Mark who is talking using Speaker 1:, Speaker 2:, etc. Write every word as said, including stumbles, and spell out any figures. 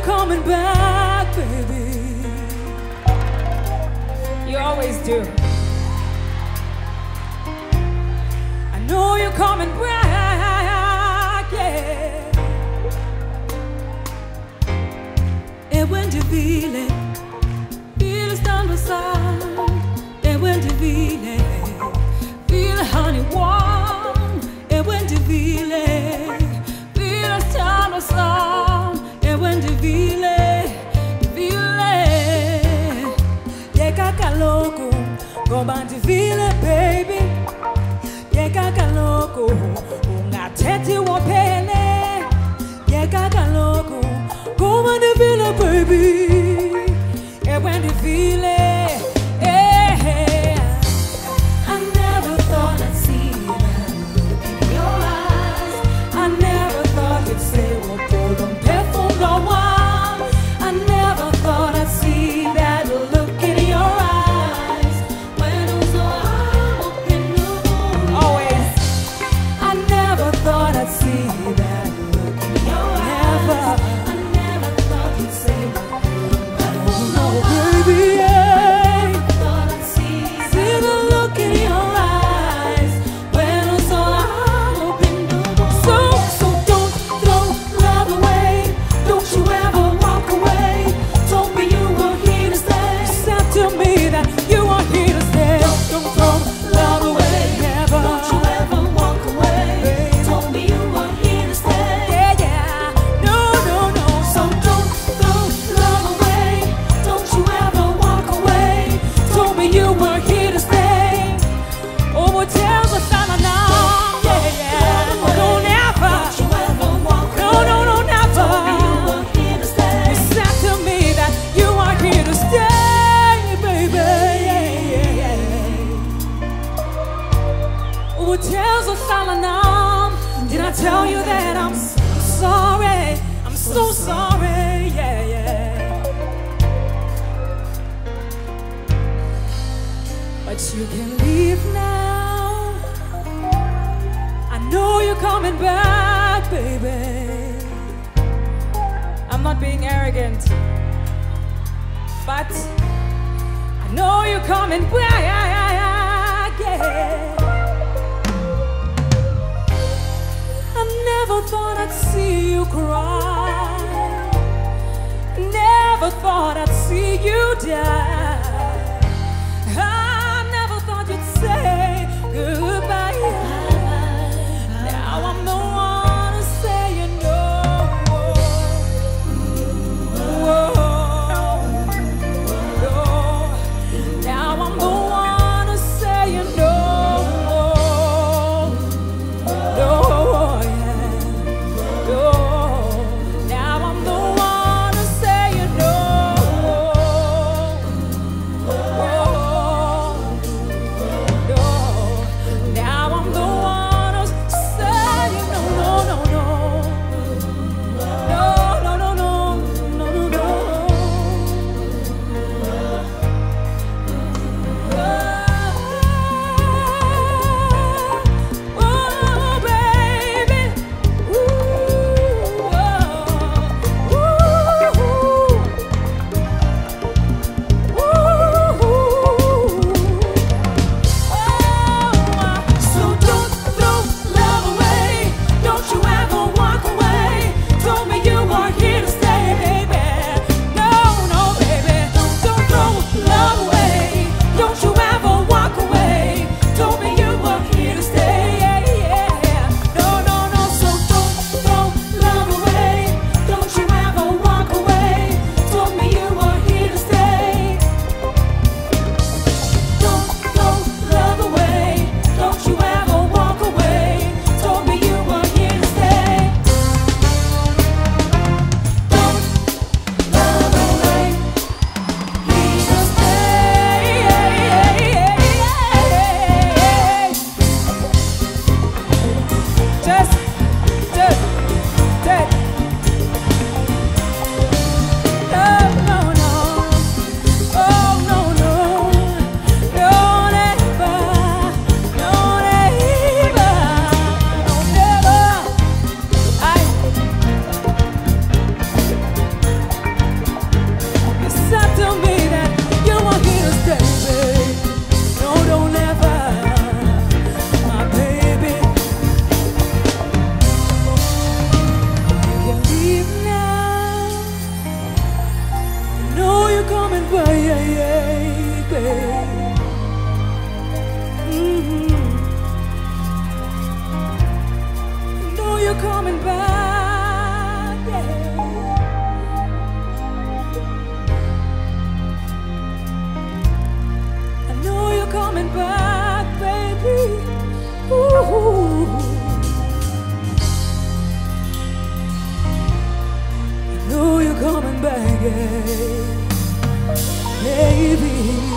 Speaker 1: coming back, baby. You always do. I know you're coming back, yeah. And when you feel it, feel it down the side. And when you feel it, feel it, honey, warm. And when you feel it, feel it down the side. And when you feel it, feel it. Yeah, kaka loco, go back to feel it, baby. Yeah, kaka loco, unga tete wa pele. Yeah, kaka loco, go back to feel it, baby. Yeah, when you feel it. Did I tell you that I'm sorry? I'm so sorry, yeah, yeah. But you can leave now. I know you're coming back, baby. I'm not being arrogant, but I know you're coming back, yeah. Never thought I'd see you cry. Never thought I'd see you die. I never thought you'd say goodbye. Now I'm the one to say you know. Now I'm the one to say you know.
Speaker 2: Oh
Speaker 1: baby.